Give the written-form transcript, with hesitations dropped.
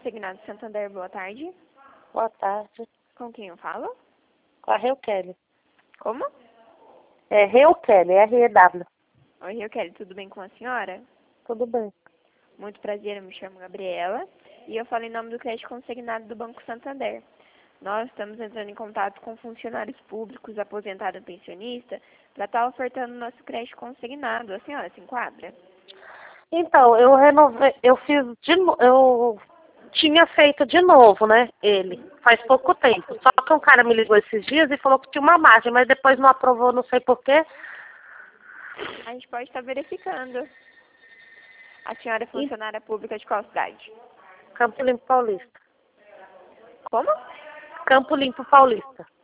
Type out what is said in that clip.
Consignado Santander, boa tarde. Boa tarde. Com quem eu falo? Com a Kelly. Como? É Kelly, R-E-W. Oi, Kelly, tudo bem com a senhora? Tudo bem. Muito prazer, eu me chamo Gabriela e eu falo em nome do crédito consignado do Banco Santander. Nós estamos entrando em contato com funcionários públicos, aposentado e pensionista, para estar ofertando nosso crédito consignado. A senhora se enquadra? Então, eu renovei, eu tinha feito de novo, né, ele, faz pouco tempo. Só que um cara me ligou esses dias e falou que tinha uma margem, mas depois não aprovou, não sei porquê. A gente pode estar verificando. A senhora é funcionária pública de qual cidade? Campo Limpo Paulista. Como? Campo Limpo Paulista.